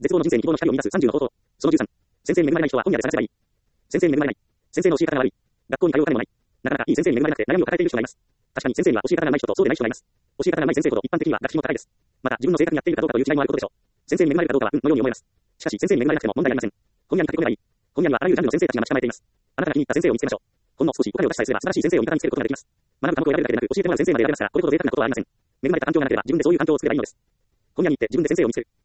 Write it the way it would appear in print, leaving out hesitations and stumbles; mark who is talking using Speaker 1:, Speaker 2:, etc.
Speaker 1: 絶望の人生に希望の光を見出す30の方法。その13。先生に恵まれない人は本屋で探せばいい。先生に恵まれない。先生の教え方が悪い。学校に通う金もない。なかなかいい先生に恵まれなくて悩みを抱えている人がいます。確かに先生には教え方がない人とそうでない人がいます。教え方がない先生ほど一般的には学費も高いです。また自分の性格に合っているかどうかという違いもあることでしょう。先生に恵まれるかどうかは運のように思えます。しかし先生に恵まれなくても問題ありません。本屋に駆け込めばいい。本屋にはあらゆるジャンルの先生たちが待ち構えています。あなたが気に入った先生を見つけましょう。ほんの少しお金を出しさえすれば素晴らしい先生を味方につけることができます。学ぶ科目を選べるだけでなく教えてもらう先生まで選べますから、これほど贅沢なことはありません。恵まれた環境がなければ自分でそういう環境を作ればいいのです。本屋に行って自分で先生を見つける。